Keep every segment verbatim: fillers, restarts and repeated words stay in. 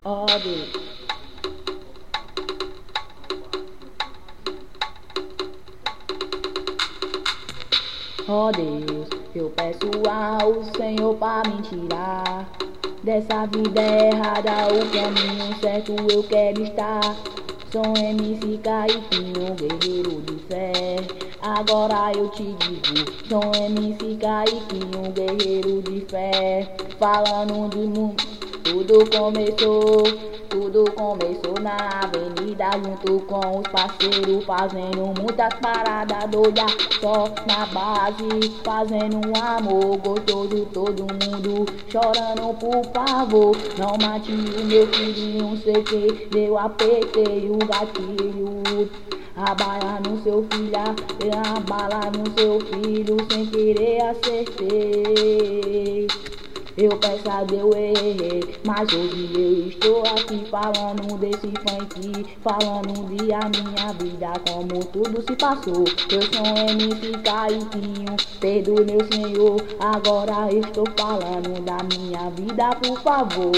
Ó Deus, ó Deus, eu peço ao Senhor pra me tirar dessa vida errada, o caminho certo eu quero estar. Sou M C Kaiquinho, guerreiro de fé. Agora eu te digo, sou M C Kaiquinho, guerreiro de fé. Falando de mundo, tudo começou, tudo começou na avenida junto com os parceiros, fazendo muitas paradas doidas, só na base, fazendo um amor gostoso, todo mundo chorando por favor. Não mate o meu filhinho, sei que eu apertei o gatilho. A bala no seu filho, a bala no seu filho, sem querer acertei. Eu peço a Deus, errei, mas hoje eu estou aqui falando desse funk, falando de a minha vida, como tudo se passou. Eu sou M C Kaiquinho, perdoe meu Senhor, agora eu estou falando da minha vida, por favor.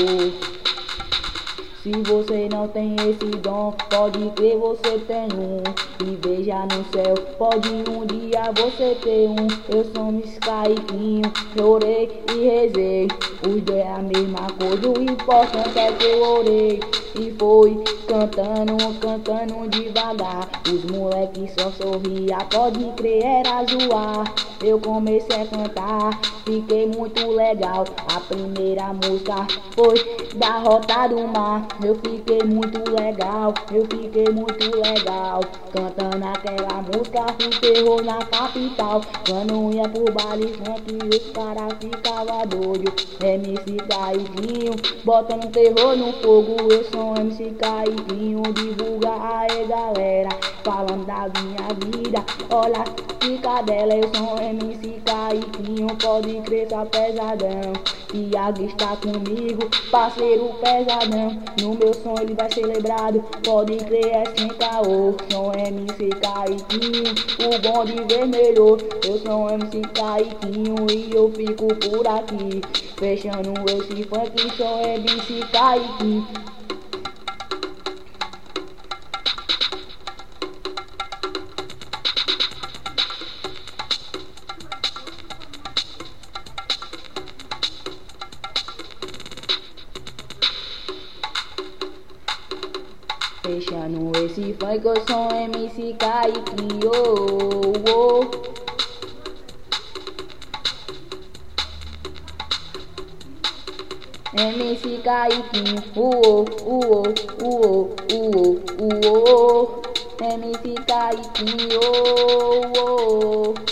Se você não tem esse dom, pode crer, você tem um. E veja no céu, pode um dia você ter um. Eu sou M C Kaiquinho, chorei e rezei. Os dois é a mesma coisa, o importante é que eu orei. E foi cantando, cantando devagar. Os moleques só sorria, pode crer, era zoar. Eu comecei a cantar, fiquei muito legal. A primeira música foi da Rota do Mar. Eu fiquei muito legal, eu fiquei muito legal. Cantando aquela música, fui terror na capital. Quando ia pro baile funk, os caras ficavam doidos. M C Kaiquinho, botando terror no fogo. Eu sou M C Kaiquinho, divulga aí galera, falando da minha vida. Olha, fica dela, eu sou M C Kaiquinho, pode crer, só pesadão. Thiago está comigo, parceiro pesadão. No meu som ele vai ser lembrado, pode crer, é sem caô. Sou M C Kaiquinho, o bonde vermelho. Eu sou M C Kaiquinho e eu fico por aqui, fechando esse funk, sou M C Kaiquinho. Fechando esse funk, eu sou M C Kaiquinho, oh, oh. M C Kaiquinho, oh, oh, oh, oh, oh, oh. M C Kaiquinho, oh, oh.